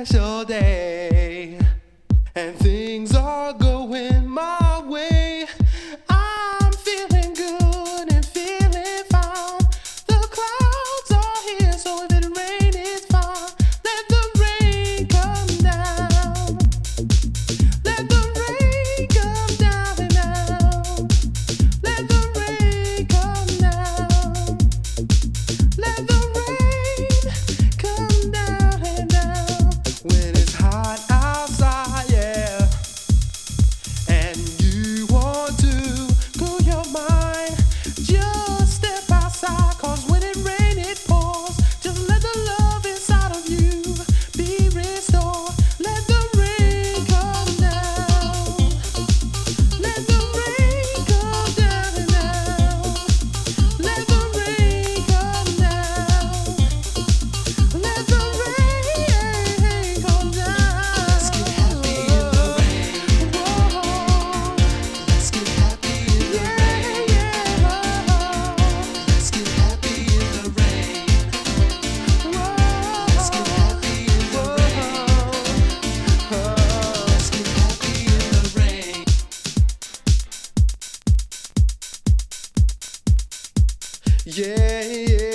special day, and things are going my way. I'm feeling good and feeling fine. The clouds are here, so if it rains, it's fine. Let the rain come down. Let the rain come down and down. Let the rain come down. Let the rain come down and down. When it's hot outside, yeah, and you want to cool your mind, just step outside, 'cause when it rains, it pours. Just let the love inside of you be restored. Let the rain come down. Let the rain come down and down. Let the rain come down. Let the rain come down. Let's get happy in the rain. Whoa. Let's get happy in the rain. Yeah. Let's get happy in the rain. Whoa. Let's get happy in the rain. Let's get happy in the rain. Yeah, yeah.